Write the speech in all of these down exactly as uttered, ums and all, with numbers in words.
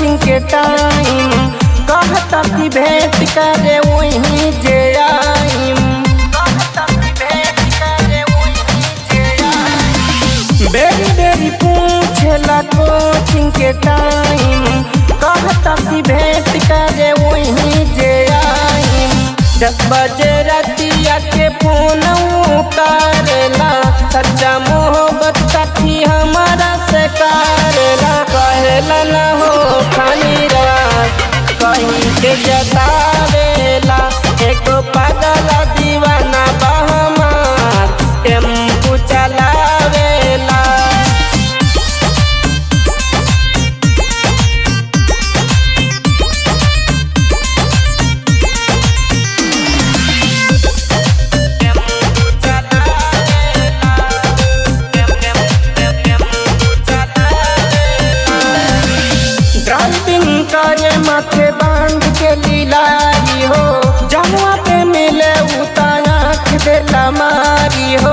coaching के time कहता कि भेंट करे वहीं जे आइम कहता कि भेंट करे वहीं जे आइम बेरी बेरी पूछला कोचिंग के टाइम कहता कि भेंट करे वहीं जे आइम दस बजे रातिया के फोन उतारला सच्चा मोहब्बत साथी हमारा से करेला कहेला न हो खानी रात कहीं के जतावेला एक पागल दीवाना बहमार टेम्पू चलावेला ड्राइविंग करे माथे बांध के लीलाई हो जमुआ पे मिले उताया देला मारी हो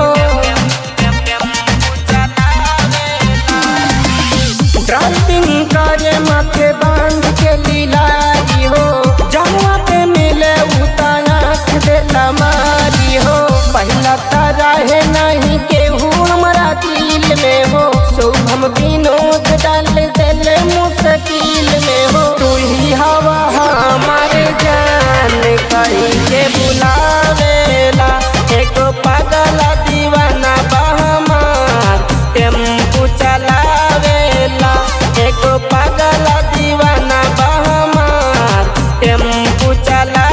ड्राइविंग करे माथे बांध के लीलाई हो जमुआ पे मिले उताया देला मारी हो पहला तारा है नहीं केहू हमारा दिल में हो शुभम विनोद डाल दिल मुश्किल में हो तू ही हवा हमारे जान कहीं के बुलावेला एक पागल दीवाना बहमार टेम्पू चलावेला एक पागल दीवाना बहमार टेम्पू चला